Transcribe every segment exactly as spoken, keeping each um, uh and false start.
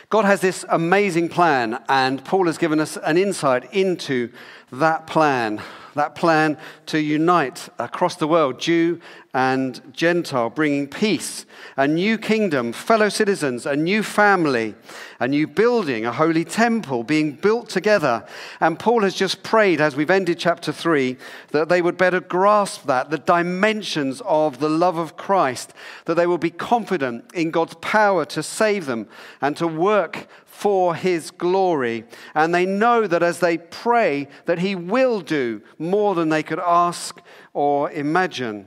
God has this amazing plan, and Paul has given us an insight into that plan. That plan to unite across the world, Jew and Gentile, bringing peace, a new kingdom, fellow citizens, a new family, a new building, a holy temple being built together. And Paul has just prayed, as we've ended chapter three, that they would better grasp that, the dimensions of the love of Christ, that they will be confident in God's power to save them and to work for his glory. And they know that as they pray, that he will do more than they could ask or imagine.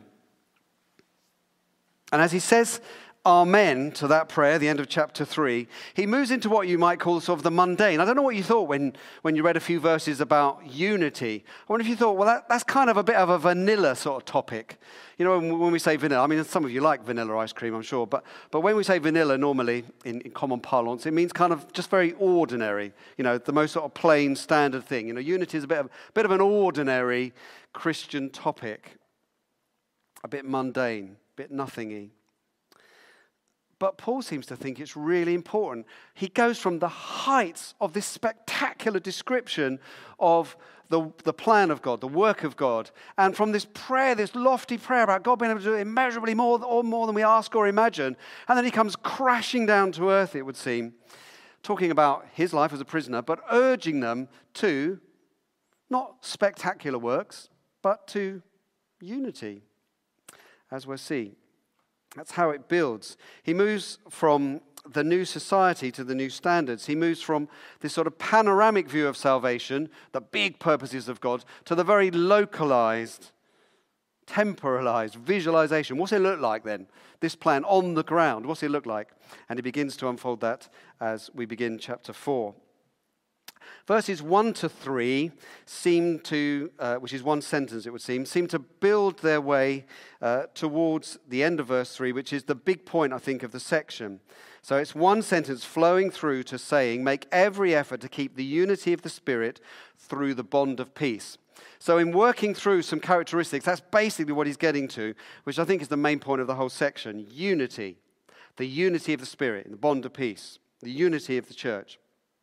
And as he says amen to that prayer, the end of chapter three, he moves into what you might call sort of the mundane. I don't know what you thought when, when you read a few verses about unity. I wonder if you thought, well, that, that's kind of a bit of a vanilla sort of topic. You know, when, when we say vanilla, I mean, some of you like vanilla ice cream, I'm sure, but, but when we say vanilla normally, in, in common parlance, it means kind of just very ordinary, you know, the most sort of plain, standard thing. You know, unity is a bit of, a bit of an ordinary Christian topic, a bit mundane, a bit nothingy. But Paul seems to think it's really important. He goes from the heights of this spectacular description of the, the plan of God, the work of God, and from this prayer, this lofty prayer about God being able to do immeasurably more, or more than we ask or imagine, and then he comes crashing down to earth, it would seem, talking about his life as a prisoner, but urging them to not spectacular works, but to unity, as we'll see. That's how it builds. He moves from the new society to the new standards. He moves from this sort of panoramic view of salvation, the big purposes of God, to the very localized, temporalized visualization. What's it look like then? This plan on the ground, what's it look like? And he begins to unfold that as we begin chapter four. Verses one to three seem to, uh, which is one sentence it would seem, seem to build their way uh, towards the end of verse three, which is the big point, I think, of the section. So it's one sentence flowing through to saying, make every effort to keep the unity of the Spirit through the bond of peace. So in working through some characteristics, that's basically what he's getting to, which I think is the main point of the whole section. Unity. The unity of the Spirit, the bond of peace. The unity of the church.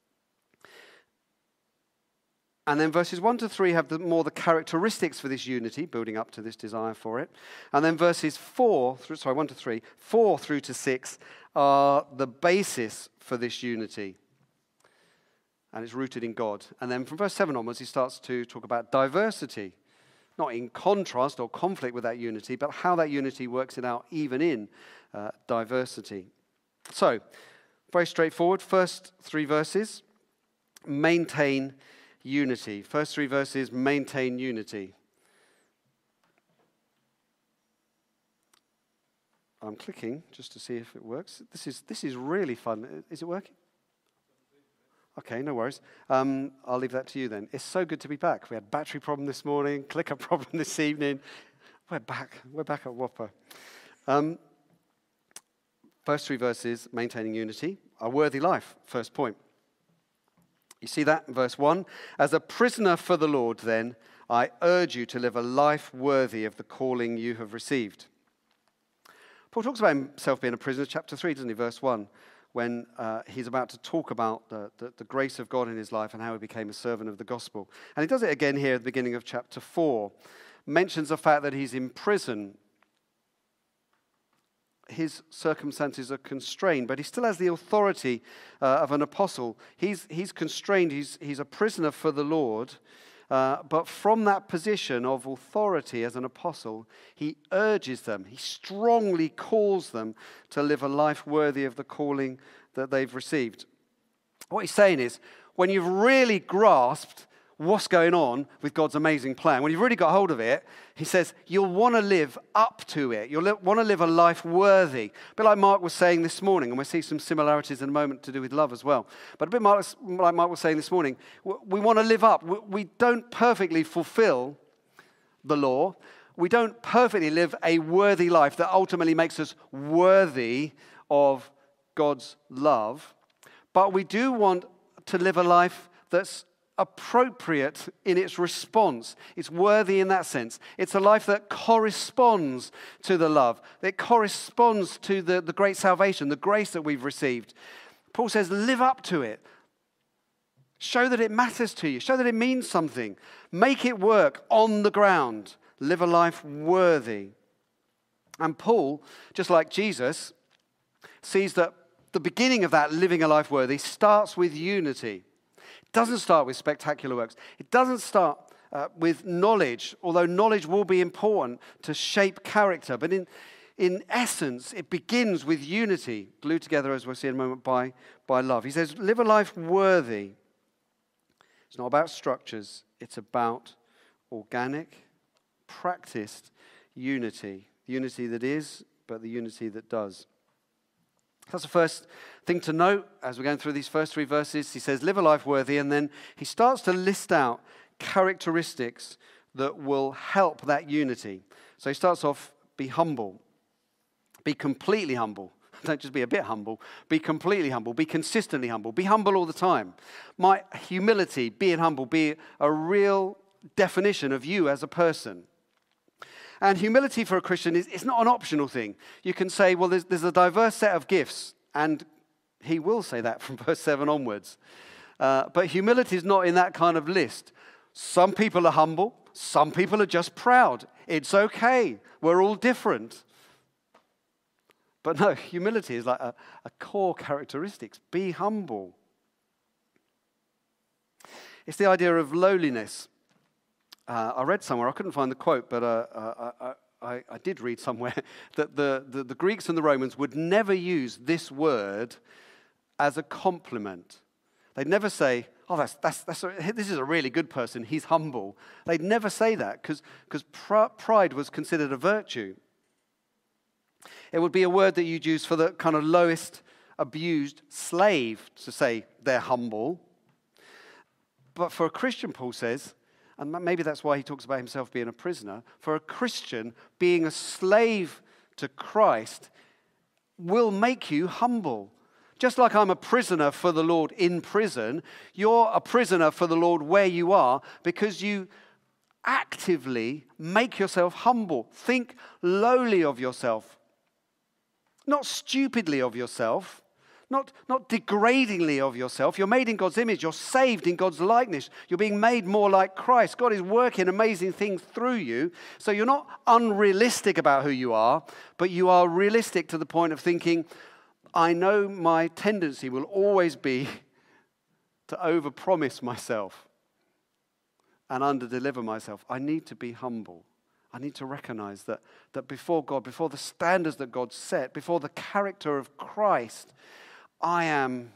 And then verses one to three have the, more the characteristics for this unity, building up to this desire for it. And then verses four, through, sorry, one to three, four through to six are the basis for this unity. And it's rooted in God. And then from verse seven onwards, he starts to talk about diversity. Not in contrast or conflict with that unity, but how that unity works it out even in uh, diversity. So, very straightforward. First three verses, maintain unity. First three verses, maintain unity. I'm clicking just to see if it works. This is this is really fun. Is it working? Okay, no worries. Um, I'll leave that to you then. It's so good to be back. We had a battery problem this morning, clicker problem this evening. We're back. We're back at Whopper. Um, first three verses, maintaining unity. A worthy life, first point. You see that in verse one? As a prisoner for the Lord, then, I urge you to live a life worthy of the calling you have received. Paul talks about himself being a prisoner, chapter three, doesn't he? Verse one, when uh, he's about to talk about the, the, the grace of God in his life and how he became a servant of the gospel. And he does it again here at the beginning of chapter four. Mentions the fact that he's in prison. His circumstances are constrained, but he still has the authority uh, of an apostle. He's, he's constrained, he's, he's a prisoner for the Lord, uh, but from that position of authority as an apostle, he urges them, he strongly calls them to live a life worthy of the calling that they've received. What he's saying is, when you've really grasped what's going on with God's amazing plan, when you've really got hold of it, he says you'll want to live up to it. You'll li- want to live a life worthy. A bit like Mark was saying this morning, and we'll see some similarities in a moment to do with love as well. But a bit like Mark was saying this morning, we want to live up. We don't perfectly fulfill the law. We don't perfectly live a worthy life that ultimately makes us worthy of God's love. But we do want to live a life that's appropriate in its response. It's worthy in that sense. It's a life that corresponds to the love. It corresponds to the, the great salvation, the grace that we've received. Paul says, live up to it. Show that it matters to you. Show that it means something. Make it work on the ground. Live a life worthy. And Paul, just like Jesus, sees that the beginning of that living a life worthy starts with unity. It doesn't start with spectacular works. It doesn't start uh, with knowledge, although knowledge will be important to shape character. But in, in essence, it begins with unity, glued together, as we'll see in a moment, by, by love. He says, live a life worthy. It's not about structures. It's about organic, practiced unity. Unity that is, but the unity that does. That's the first thing to note as we're going through these first three verses. He says, live a life worthy, and then he starts to list out characteristics that will help that unity. So he starts off, be humble. Be completely humble. Don't just be a bit humble. Be completely humble. Be consistently humble. Be humble all the time. My humility, being humble, be a real definition of you as a person. And humility for a Christian is it's not an optional thing. You can say, well, there's, there's a diverse set of gifts, and he will say that from verse seven onwards. Uh, but humility is not in that kind of list. Some people are humble. Some people are just proud. It's okay. We're all different. But no, humility is like a, a core characteristic. Be humble. It's the idea of lowliness. Uh, I read somewhere, I couldn't find the quote, but uh, uh, I, I, I did read somewhere that the, the, the Greeks and the Romans would never use this word as a compliment. They'd never say, oh, that's, that's, that's a, this is a really good person, he's humble. They'd never say that because because pr- pride was considered a virtue. It would be a word that you'd use for the kind of lowest abused slave to say they're humble. But for a Christian, Paul says, and maybe that's why he talks about himself being a prisoner. For a Christian, being a slave to Christ will make you humble. Just like I'm a prisoner for the Lord in prison, you're a prisoner for the Lord where you are because you actively make yourself humble. Think lowly of yourself, not stupidly of yourself. Not, not degradingly of yourself. You're made in God's image. You're saved in God's likeness. You're being made more like Christ. God is working amazing things through you. So you're not unrealistic about who you are, but you are realistic to the point of thinking, I know my tendency will always be to overpromise myself and underdeliver myself. I need to be humble. I need to recognize that, that before God, before the standards that God set, before the character of Christ, I am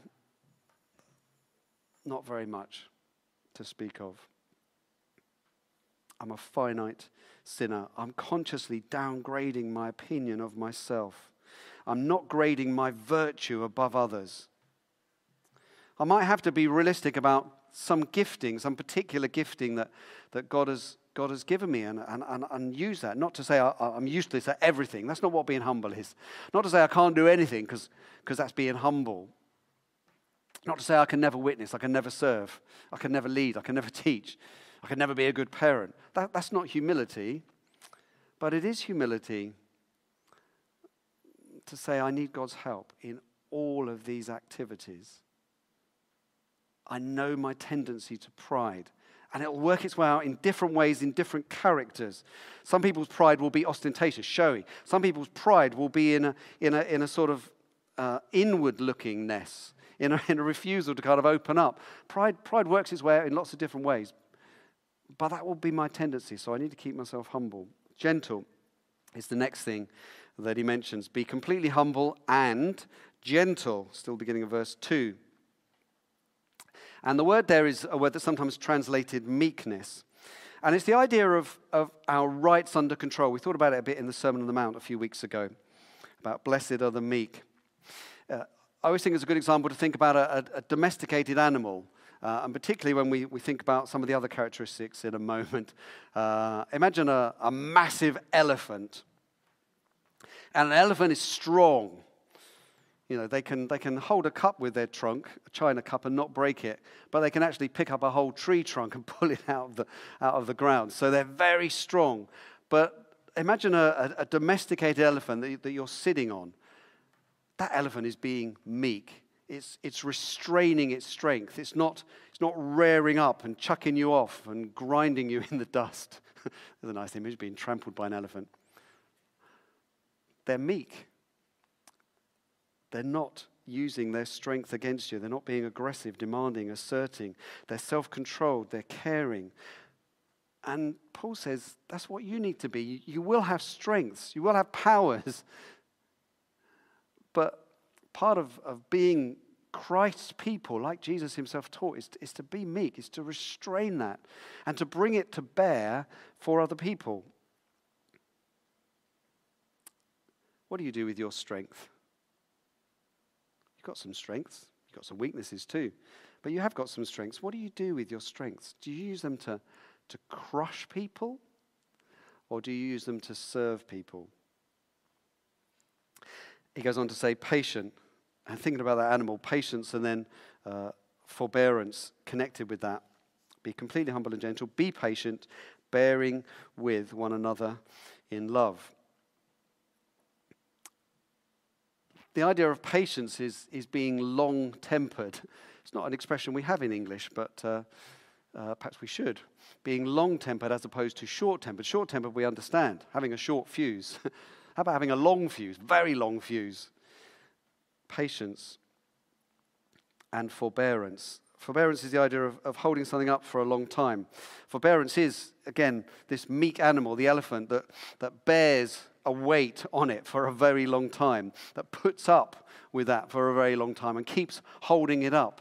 not very much to speak of. I'm a finite sinner. I'm consciously downgrading my opinion of myself. I'm not grading my virtue above others. I might have to be realistic about some gifting, some particular gifting that, that God has God has given me and, and, and, and use that. Not to say I, I'm useless at everything. That's not what being humble is. Not to say I can't do anything because because that's being humble. Not to say I can never witness, I can never serve, I can never lead, I can never teach, I can never be a good parent. That, that's not humility, but it is humility to say I need God's help in all of these activities. I know my tendency to pride. And it'll work its way out in different ways, in different characters. Some people's pride will be ostentatious, showy. Some people's pride will be in a in a in a sort of uh, inward-lookingness, in a, in a refusal to kind of open up. Pride pride works its way out in lots of different ways. But that will be my tendency, so I need to keep myself humble. Gentle is the next thing that he mentions. Be completely humble and gentle. Still beginning of verse two. And the word there is a word that's sometimes translated meekness. And it's the idea of, of our rights under control. We thought about it a bit in the Sermon on the Mount a few weeks ago, about blessed are the meek. Uh, I always think it's a good example to think about a, a, a domesticated animal, uh, and particularly when we, we think about some of the other characteristics in a moment. Uh, imagine a, a massive elephant. And an elephant is strong. You know, they can they can hold a cup with their trunk, a china cup, and not break it, but they can actually pick up a whole tree trunk and pull it out of the out of the ground. So they're very strong. But imagine a, a, a domesticated elephant that, that you're sitting on. That elephant is being meek. It's, it's restraining its strength. It's not, it's not rearing up and chucking you off and grinding you in the dust. There's a nice image, being trampled by an elephant. They're meek. They're not using their strength against you. They're not being aggressive, demanding, asserting. They're self-controlled. They're caring. And Paul says that's what you need to be. You, you will have strengths. You will have powers. But part of, of being Christ's people, like Jesus himself taught, is to, is to be meek, is to restrain that and to bring it to bear for other people. What do you do with your strength? You've got some strengths. You've got some weaknesses too. But you have got some strengths. What do you do with your strengths? Do you use them to, to crush people? Or do you use them to serve people? He goes on to say patient. And thinking about that animal, patience and then uh, forbearance connected with that. Be completely humble and gentle. Be patient, bearing with one another in love. The idea of patience is, is being long-tempered. It's not an expression we have in English, but uh, uh, perhaps we should. Being long-tempered as opposed to short-tempered. Short-tempered we understand, having a short fuse. How about having a long fuse, very long fuse? Patience and forbearance. Forbearance is the idea of, of holding something up for a long time. Forbearance is, again, this meek animal, the elephant, that, that bears a weight on it for a very long time, that puts up with that for a very long time and keeps holding it up.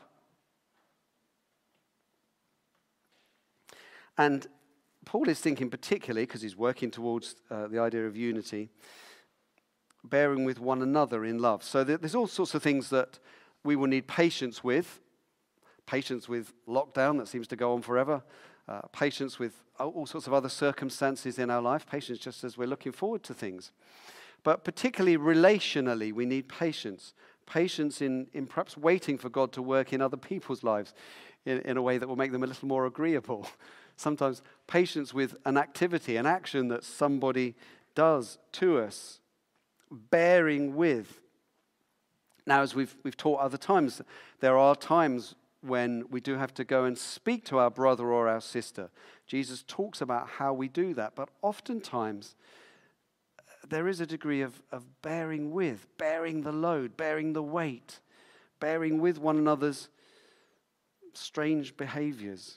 And Paul is thinking particularly, because he's working towards uh, the idea of unity, bearing with one another in love. So there's all sorts of things that we will need patience with. Patience with lockdown that seems to go on forever. Uh, patience with all sorts of other circumstances in our life. Patience just as we're looking forward to things. But particularly relationally, we need patience. Patience in, in perhaps waiting for God to work in other people's lives in, in a way that will make them a little more agreeable. Sometimes patience with an activity, an action that somebody does to us. Bearing with. Now, as we've we've taught other times, there are times when we do have to go and speak to our brother or our sister. Jesus talks about how we do that, but oftentimes there is a degree of, of bearing with, bearing the load, bearing the weight, bearing with one another's strange behaviors.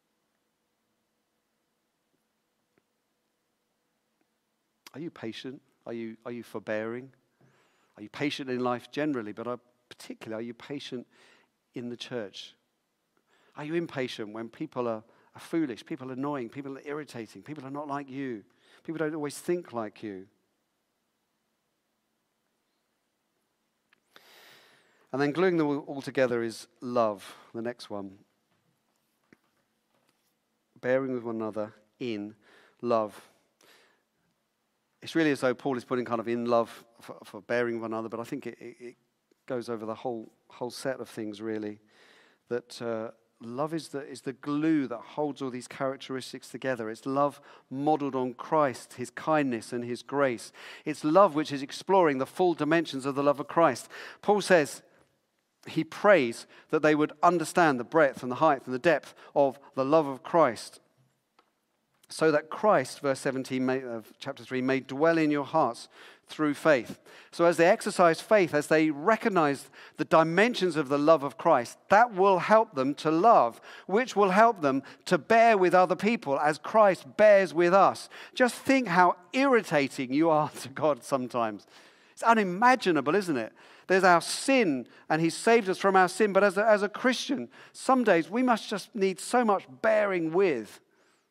Are you patient? Are you, are you forbearing? Are you patient in life generally, but are, particularly, are you patient in the church? Are you impatient when people are, are foolish, people are annoying, people are irritating, people are not like you, people don't always think like you? And then gluing them all together is love, the next one. Bearing with one another in love. It's really as though Paul is putting kind of in love for, for bearing one another, but I think it, it, it goes over the whole whole set of things, really. That uh, love is the, is the glue that holds all these characteristics together. It's love modeled on Christ, his kindness and his grace. It's love which is exploring the full dimensions of the love of Christ. Paul says he prays that they would understand the breadth and the height and the depth of the love of Christ, so that Christ, verse seventeen may, of chapter three, may dwell in your hearts through faith. So as they exercise faith, as they recognize the dimensions of the love of Christ, that will help them to love, which will help them to bear with other people as Christ bears with us. Just think how irritating you are to God sometimes. It's unimaginable, isn't it? There's our sin, and he's saved us from our sin. But as a, as a Christian, some days we must just need so much bearing with.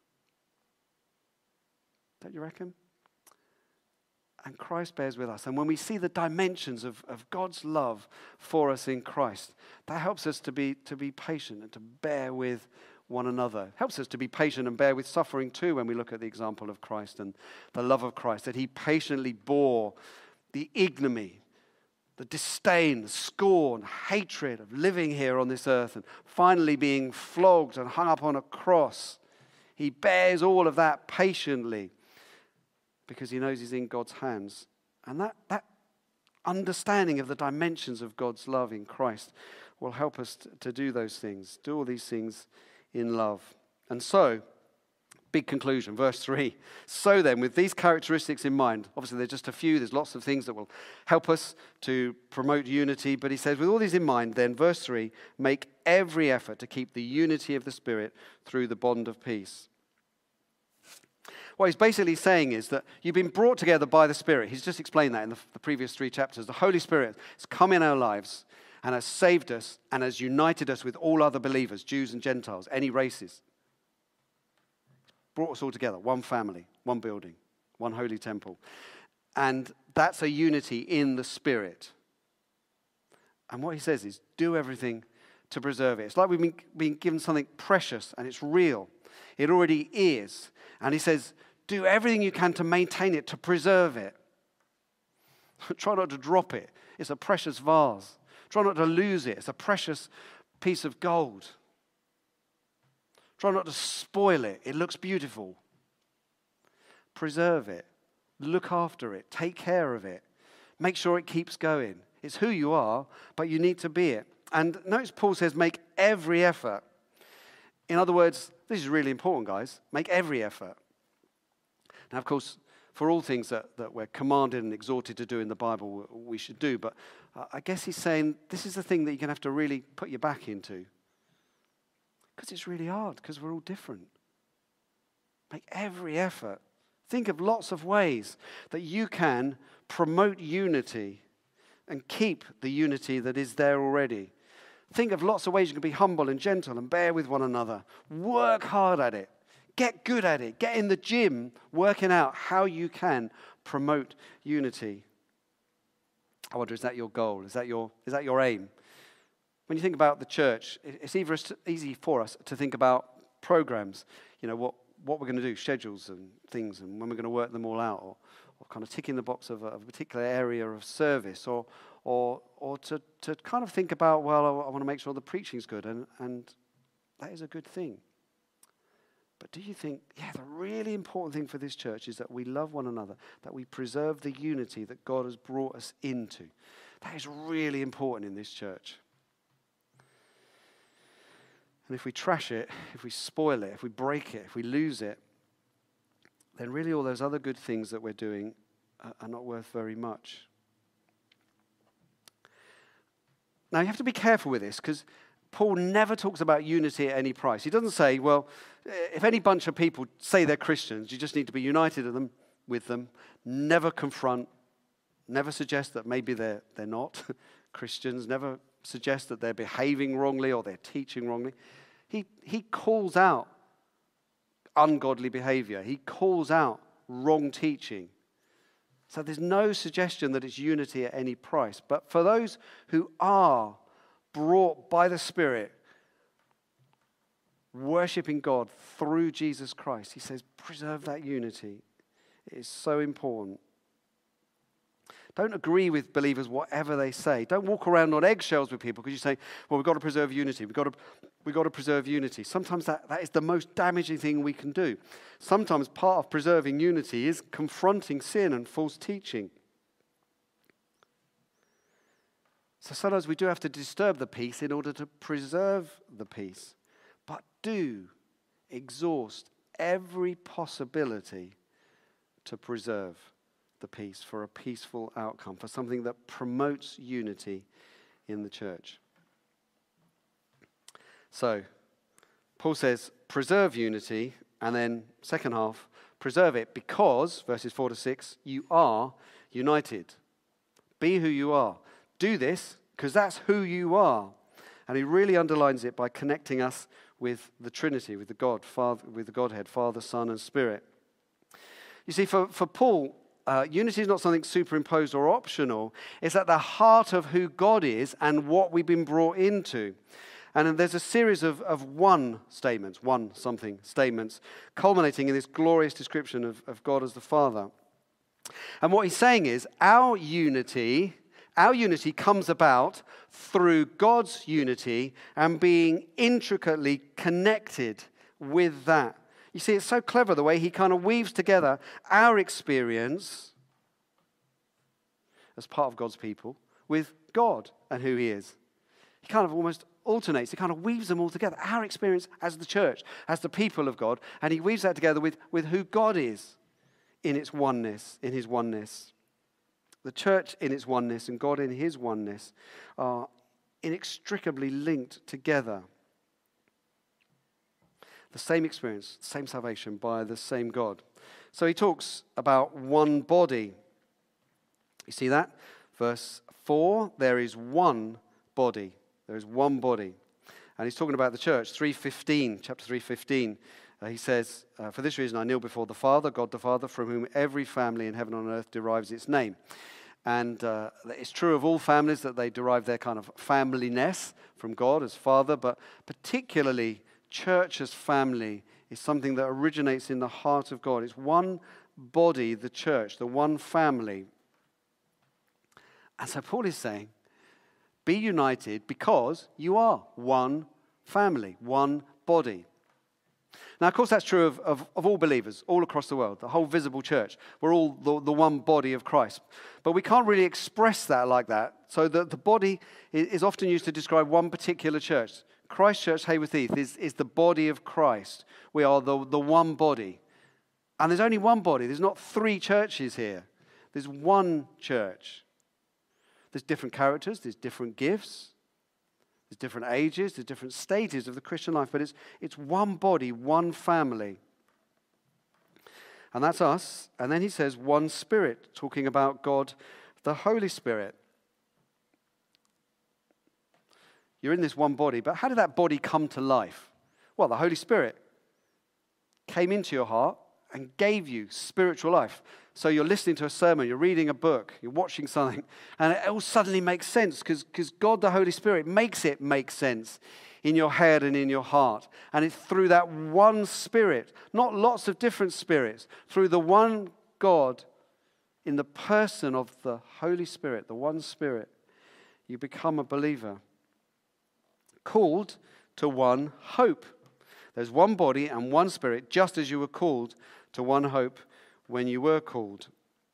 Don't you reckon? And Christ bears with us. And when we see the dimensions of, of God's love for us in Christ, that helps us to be, to be patient and to bear with one another. It helps us to be patient and bear with suffering too when we look at the example of Christ and the love of Christ, that he patiently bore the ignominy, the disdain, the scorn, hatred of living here on this earth and finally being flogged and hung up on a cross. He bears all of that patiently, because he knows he's in God's hands. And that, that understanding of the dimensions of God's love in Christ will help us t- to do those things, do all these things in love. And so, big conclusion, verse three. So then, with these characteristics in mind, obviously there's just a few, there's lots of things that will help us to promote unity, but he says, with all these in mind, then, verse three, make every effort to keep the unity of the Spirit through the bond of peace. What he's basically saying is that you've been brought together by the Spirit. He's just explained that in the, the previous three chapters. The Holy Spirit has come in our lives and has saved us and has united us with all other believers, Jews and Gentiles, any races. Brought us all together, one family, one building, one holy temple. And that's a unity in the Spirit. And what he says is, do everything to preserve it. It's like we've been, been given something precious and it's real. It already is. And he says, do everything you can to maintain it, to preserve it. Try not to drop it. It's a precious vase. Try not to lose it. It's a precious piece of gold. Try not to spoil it. It looks beautiful. Preserve it. Look after it. Take care of it. Make sure it keeps going. It's who you are, but you need to be it. And notice Paul says, make every effort. In other words, this is really important, guys. Make every effort. Now, of course, for all things that, that we're commanded and exhorted to do in the Bible, we should do. But I guess he's saying this is the thing that you're going to have to really put your back into. Because it's really hard, because we're all different. Make every effort. Think of lots of ways that you can promote unity and keep the unity that is there already. Think of lots of ways you can be humble and gentle and bear with one another. Work hard at it. Get good at it. Get in the gym working out how you can promote unity. I wonder, is that your goal? Is that your, is that your aim? When you think about the church, it's either easy for us to think about programs, you know, what, what we're going to do, schedules and things, and when we're going to work them all out, or, or kind of ticking the box of a, of a particular area of service, or or or to, to kind of think about, well, I, I want to make sure the preaching's good, and, and that is a good thing. But do you think, yeah, the really important thing for this church is that we love one another, that we preserve the unity that God has brought us into. That is really important in this church. And if we trash it, if we spoil it, if we break it, if we lose it, then really all those other good things that we're doing are, are not worth very much. Now, you have to be careful with this, because Paul never talks about unity at any price. He doesn't say, well, if any bunch of people say they're Christians, you just need to be united with them, with them. Never confront, never suggest that maybe they're, they're not Christians, never suggest that they're behaving wrongly or they're teaching wrongly. He, he calls out ungodly behavior. He calls out wrong teaching. So there's no suggestion that it's unity at any price. But for those who are brought by the Spirit, worshiping God through Jesus Christ, he says, preserve that unity. It is so important. Don't agree with believers whatever they say. Don't walk around on eggshells with people because you say, well, we've got to preserve unity. We've got to, we've got to preserve unity. Sometimes that, that is the most damaging thing we can do. Sometimes part of preserving unity is confronting sin and false teaching. So sometimes we do have to disturb the peace in order to preserve the peace. But do exhaust every possibility to preserve the peace, for a peaceful outcome, for something that promotes unity in the church. So, Paul says, preserve unity, and then second half, preserve it because, verses four to six, you are united. Be who you are. Do this because that's who you are. And he really underlines it by connecting us with the Trinity, with the God, Father, with the Godhead, Father, Son, and Spirit. You see, for, for Paul, Uh, unity is not something superimposed or optional. It's at the heart of who God is and what we've been brought into. And there's a series of, of one statements, one something statements, culminating in this glorious description of, of God as the Father. And what he's saying is our unity, our unity comes about through God's unity and being intricately connected with that. You see, it's so clever the way he kind of weaves together our experience as part of God's people with God and who he is. He kind of almost alternates. He kind of weaves them all together. Our experience as the church, as the people of God, and he weaves that together with, with who God is in its oneness, in his oneness. The church in its oneness and God in his oneness are inextricably linked together. The same experience, same salvation by the same God. So he talks about one body. You see that? Verse four, there is one body. There is one body. And he's talking about the church. three fifteen, chapter three fifteen. Uh, he says, uh, for this reason I kneel before the Father, God the Father, from whom every family in heaven and on earth derives its name. And uh, it's true of all families that they derive their kind of familyness from God as Father, but particularly church as family is something that originates in the heart of God. It's one body, the church, the one family. And so Paul is saying, be united because you are one family, one body. Now, of course, that's true of, of, of all believers all across the world, the whole visible church. We're all the, the one body of Christ. But we can't really express that like that. So the, the body is often used to describe one particular church. Christ Church, Hayworth Heath, is, is the body of Christ. We are the, the one body. And there's only one body. There's not three churches here. There's one church. There's different characters. There's different gifts. There's different ages, there's different stages of the Christian life, but it's, it's one body, one family. And that's us. And then he says one Spirit, talking about God, the Holy Spirit. You're in this one body, but how did that body come to life? Well, the Holy Spirit came into your heart and gave you spiritual life. So you're listening to a sermon, you're reading a book, you're watching something, and it all suddenly makes sense because because God, the Holy Spirit, makes it make sense in your head and in your heart. And it's through that one Spirit, not lots of different spirits, through the one God in the person of the Holy Spirit, the one Spirit, you become a believer. Called to one hope. There's one body and one Spirit, just as you were called to one hope when you were called.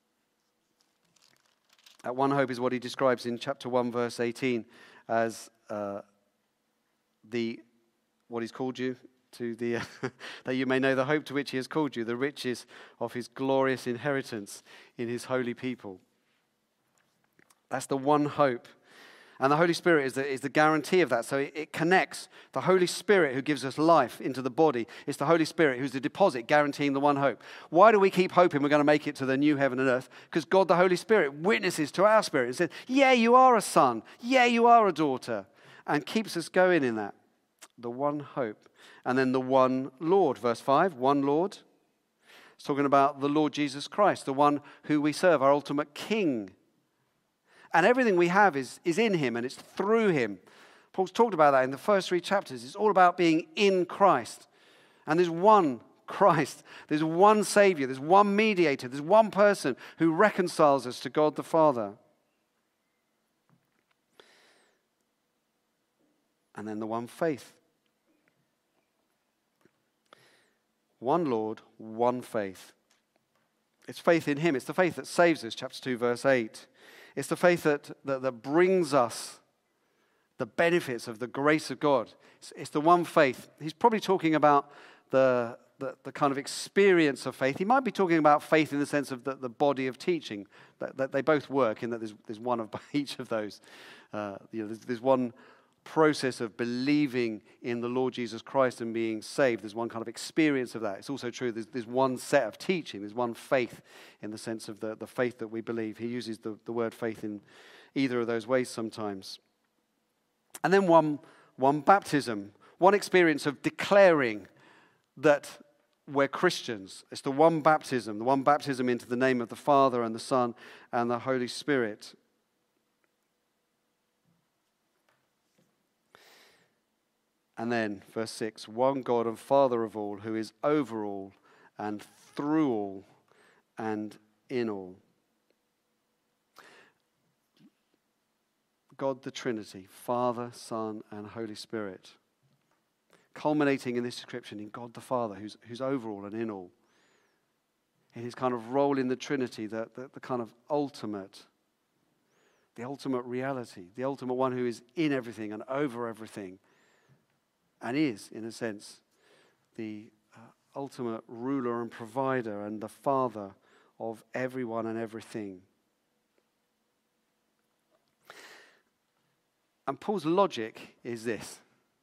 That one hope is what he describes in chapter one, verse eighteen, as uh, the what he's called you to, the uh, that you may know the hope to which he has called you, the riches of his glorious inheritance in his holy people. That's the one hope. And the Holy Spirit is the, is the guarantee of that. So it, it connects the Holy Spirit who gives us life into the body. It's the Holy Spirit who's the deposit guaranteeing the one hope. Why do we keep hoping we're going to make it to the new heaven and earth? Because God, the Holy Spirit, witnesses to our spirit and says, yeah, you are a son. Yeah, you are a daughter. And keeps us going in that. The one hope. And then the one Lord. Verse five, one Lord. It's talking about the Lord Jesus Christ, the one who we serve, our ultimate King. And everything we have is, is in him and it's through him. Paul's talked about that in the first three chapters. It's all about being in Christ. And there's one Christ. There's one Savior. There's one mediator. There's one person who reconciles us to God the Father. And then the one faith. One Lord, one faith. It's faith in him. It's the faith that saves us, chapter two, verse eight. It's the faith that, that, that brings us the benefits of the grace of God. It's, it's the one faith. He's probably talking about the, the, the kind of experience of faith. He might be talking about faith in the sense of the, the body of teaching, that, that they both work in that there's, there's one of each of those. Uh, you know, there's, there's one process of believing in the Lord Jesus Christ and being saved. There's one kind of experience of that. It's also true there's, there's one set of teaching. There's one faith in the sense of the, the faith that we believe. He uses the, the word faith in either of those ways sometimes. And then one, one baptism, one experience of declaring that we're Christians. It's the one baptism, the one baptism into the name of the Father and the Son and the Holy Spirit. And then, verse six, one God and Father of all, who is over all and through all and in all. God the Trinity, Father, Son, and Holy Spirit. Culminating in this description in God the Father, who's, who's over all and in all. In his kind of role in the Trinity, the, the, the kind of ultimate the ultimate reality, the ultimate one who is in everything and over everything, and is, in a sense, the uh, ultimate ruler and provider and the Father of everyone and everything. And Paul's logic is this.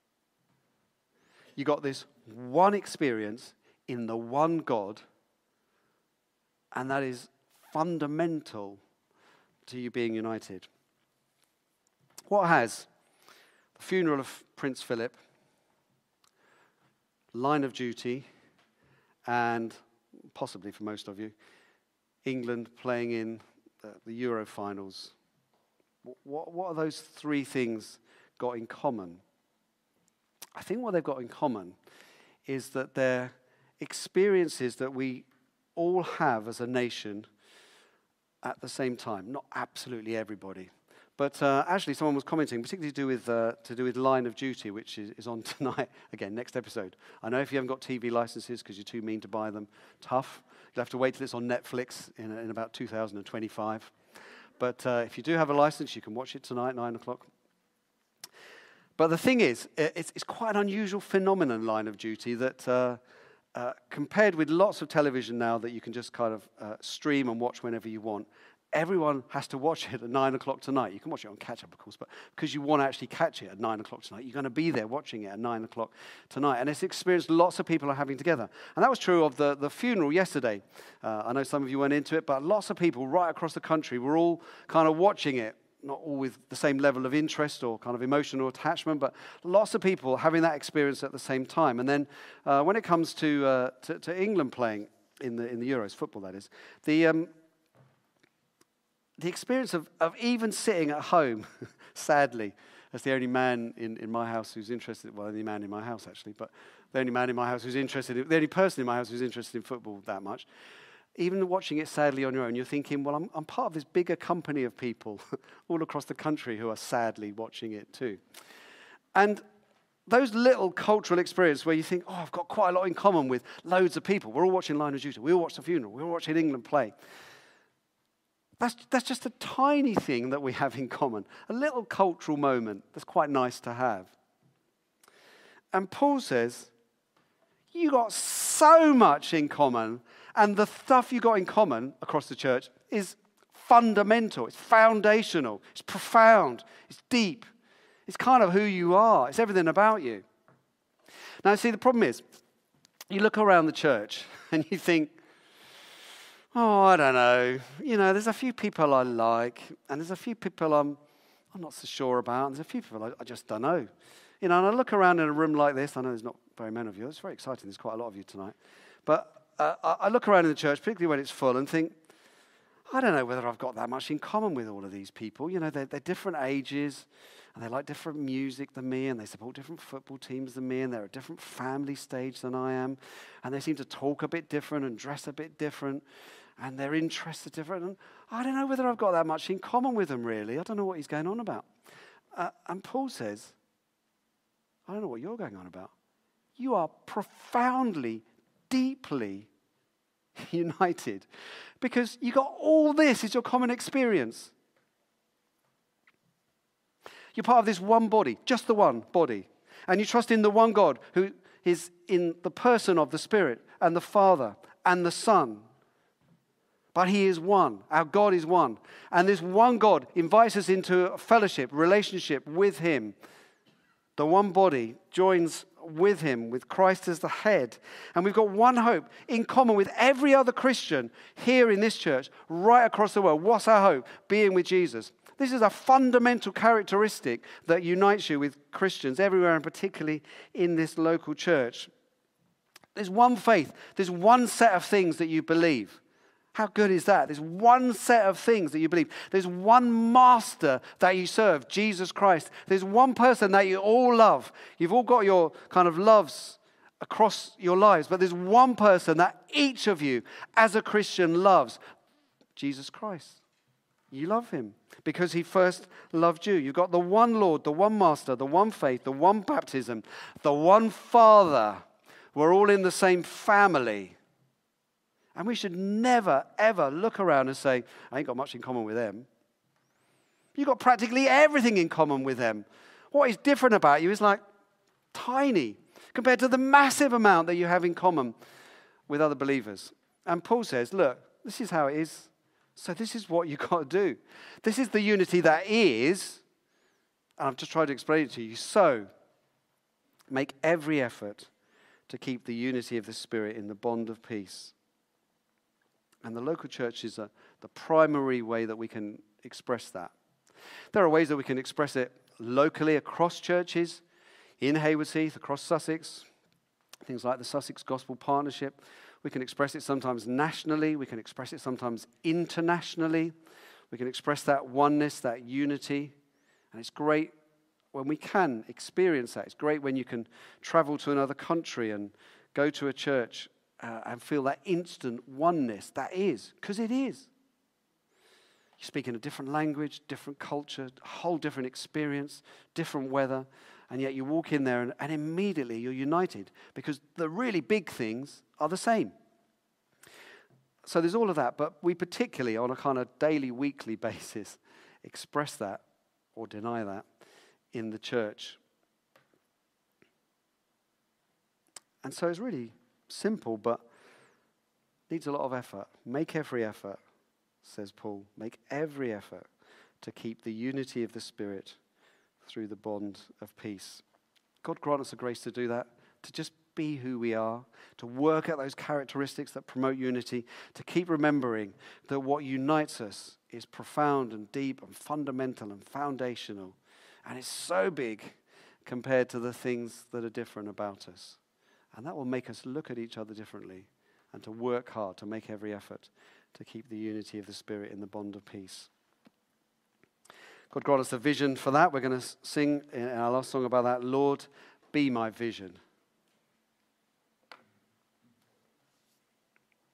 You got this one experience in the one God, and that is fundamental to you being united. What has the funeral of Prince Philip, Line of Duty, and possibly for most of you, England playing in the, the Euro finals? What, what are those three things got in common? I think what they've got in common is that they're experiences that we all have as a nation at the same time. Not absolutely everybody. But uh, actually, someone was commenting, particularly to do with, uh, to do with Line of Duty, which is, is on tonight, again, next episode. I know if you haven't got T V licenses because you're too mean to buy them, tough. You'll have to wait till it's on Netflix in, in about two thousand twenty-five. But uh, if you do have a license, you can watch it tonight, nine o'clock. But the thing is, it's, it's quite an unusual phenomenon, Line of Duty, that uh, uh, compared with lots of television now that you can just kind of uh, stream and watch whenever you want, everyone has to watch it at nine o'clock tonight. You can watch it on catch-up, of course, but because you want to actually catch it at nine o'clock tonight, you're going to be there watching it at nine o'clock tonight. And it's an experience lots of people are having together. And that was true of the, the funeral yesterday. Uh, I know some of you went into it, but lots of people right across the country were all kind of watching it, not all with the same level of interest or kind of emotional attachment, but lots of people having that experience at the same time. And then uh, when it comes to, uh, to to England playing in the in the Euros, football that is, the um, the experience of, of even sitting at home, sadly, as the only man in, in my house who's interested, well, the only man in my house actually, but the only man in my house who's interested, in, the only person in my house who's interested in football that much, even watching it sadly on your own, you're thinking, well, I'm, I'm part of this bigger company of people all across the country who are sadly watching it too. And those little cultural experiences where you think, oh, I've got quite a lot in common with loads of people. We're all watching Line of Duty. We all watch the funeral. We're all watching England play. That's, that's just a tiny thing that we have in common, a little cultural moment that's quite nice to have. And Paul says, you got so much in common, and the stuff you got in common across the church is fundamental, it's foundational, it's profound, it's deep. It's kind of who you are. It's everything about you. Now, see, the problem is, you look around the church and you think, oh, I don't know. You know, there's a few people I like, and there's a few people I'm, I'm not so sure about, and there's a few people I, I just don't know. You know, and I look around in a room like this. I know there's not very many of you. It's very exciting. There's quite a lot of you tonight. But uh, I, I look around in the church, particularly when it's full, and think, I don't know whether I've got that much in common with all of these people. You know, they're, they're different ages, and they like different music than me, and they support different football teams than me, and they're at a different family stage than I am, and they seem to talk a bit different and dress a bit different, and their interests are different. And I don't know whether I've got that much in common with them, really. I don't know what he's going on about. Uh, and Paul says, I don't know what you're going on about. You are profoundly, deeply united because you got all this is your common experience. You're part of this one body, just the one body. And you trust in the one God who is in the person of the Spirit and the Father and the Son. But he is one. Our God is one. And this one God invites us into a fellowship, relationship with him. The one body joins with him, with Christ as the head. And we've got one hope in common with every other Christian here in this church, right across the world. What's our hope? Being with Jesus. This is a fundamental characteristic that unites you with Christians everywhere, and particularly in this local church. There's one faith. There's one set of things that you believe. How good is that? There's one set of things that you believe. There's one master that you serve, Jesus Christ. There's one person that you all love. You've all got your kind of loves across your lives, but there's one person that each of you as a Christian loves, Jesus Christ. You love him because he first loved you. You've got the one Lord, the one master, the one faith, the one baptism, the one Father. We're all in the same family. And we should never, ever look around and say, I ain't got much in common with them. You've got practically everything in common with them. What is different about you is like tiny compared to the massive amount that you have in common with other believers. And Paul says, look, this is how it is. So this is what you've got to do. This is the unity that is, and I've just tried to explain it to you. So make every effort to keep the unity of the Spirit in the bond of peace. And the local church is a, the primary way that we can express that. There are ways that we can express it locally across churches, in Haywards Heath, across Sussex, things like the Sussex Gospel Partnership. We can express it sometimes nationally. We can express it sometimes internationally. We can express that oneness, that unity. And it's great when we can experience that. It's great when you can travel to another country and go to a church uh, and feel that instant oneness. That is, because it is. You speak in a different language, different culture, a whole different experience, different weather, and yet you walk in there and, and immediately you're united because the really big things are the same. So there's all of that, but we particularly on a kind of daily, weekly basis express that or deny that in the church. And so it's really simple, but needs a lot of effort. Make every effort, says Paul. Make every effort to keep the unity of the Spirit through the bond of peace. God grant us the grace to do that, to just be who we are, to work at those characteristics that promote unity, to keep remembering that what unites us is profound and deep and fundamental and foundational. And it's so big compared to the things that are different about us. And that will make us look at each other differently and to work hard, to make every effort to keep the unity of the Spirit in the bond of peace. God grant us a vision for that. We're going to sing in our last song about that. Lord, be my vision.